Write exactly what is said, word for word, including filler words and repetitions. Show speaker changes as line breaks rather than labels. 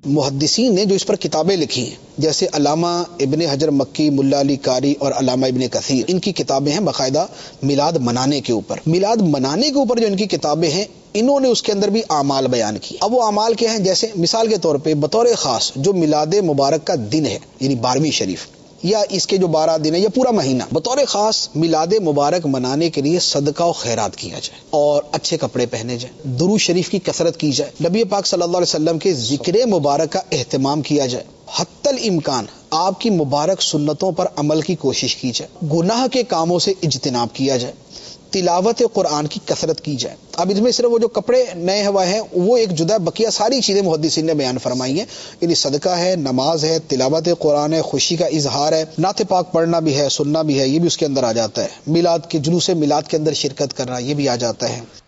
मुहद्दिसीन ने जो इस पर किताबें लिखी हैं, जैसे अल्लामा इब्ने हजर मक्की, मुल्ला अली कारी और अल्लामा इब्ने कसीर, इनकी किताबें हैं बाकायदा मिलाद मनाने के ऊपर। मिलाद मनाने के ऊपर जो इनकी किताबें हैं, इन्होंने उसके अंदर भी आमाल बयान किए। अब वो आमाल क्या हैं? जैसे मिसाल के तौर पे बतौर खास जो मिलाद मुबारक का दिन है, यानी बारहवीं शरीफ या इसके जो बारह दिन है या पूरा महीना, बतौर खास मिलाद मुबारक मनाने के लिए सदका और खैरात किया जाए और अच्छे कपड़े पहने जाए, दुरूद शरीफ की कसरत की जाए, नबी पाक सल्लल्लाहु अलैहि वसल्लम के जिक्र मुबारक का एहतमाम किया जाए, हत्तल इम्कान आपकी मुबारक सुन्नतों पर अमल की कोशिश की जाए, गुनाह के कामों से इज्तिनाब किया जाए, तिलावत कुरान की कसरत की जाए। अब इसमें सिर्फ वो जो कपड़े नए हुए हैं वो एक जुदा, बकिया सारी चीजें मुहद्दिसीन ने बयान फरमाई हैं। यानी सदका है, नमाज है, तिलावत कुरान है, खुशी का इजहार है, नाते पाक पढ़ना भी है, सुनना भी है, ये भी उसके अंदर आ जाता है। मिलाद के जुलूस मिलाद के अंदर शिरकत करना ये भी आ जाता है।